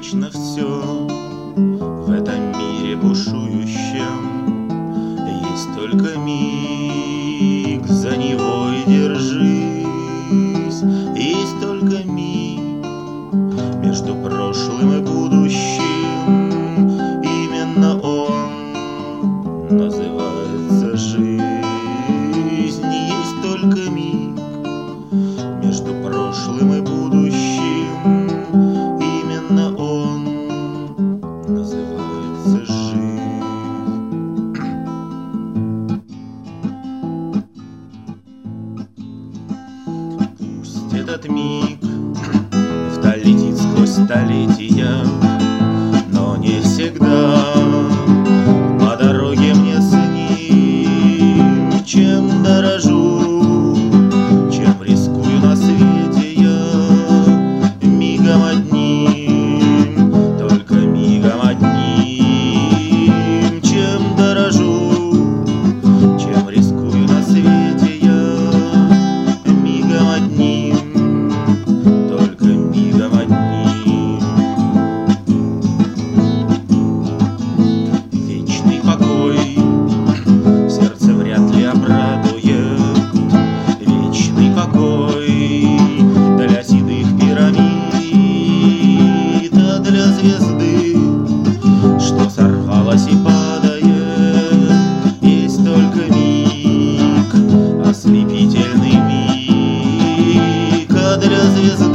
вечно все в этом мире бушующем. Есть только миг, за него и держись. Есть только миг между прошлым и будущим. Именно он называется жизнь. Есть только миг между прошлым и будущим. Именно он называется жизнь. Пусть этот миг вдаль летит сквозь столетия, но не всегда по дороге мне с ним. Чем дорожу, чем рискую на свете я, мигом одним, только мигом одним. Чем дорожу, чем рискую на свете я, мигом одним, только мигом одним. Вечный покой сердце вряд ли обрадует. Вечный покой для седых пирамид, а для звезды, что сорвалась и падает, есть только миг, ослепительный миг, а для звезды,